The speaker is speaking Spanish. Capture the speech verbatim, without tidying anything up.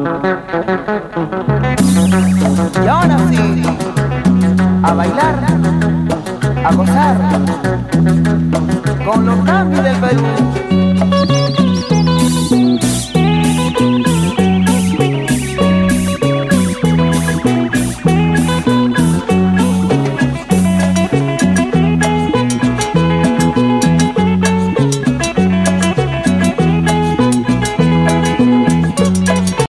Y ahora sí, a bailar, a gozar con los cambios del Perú.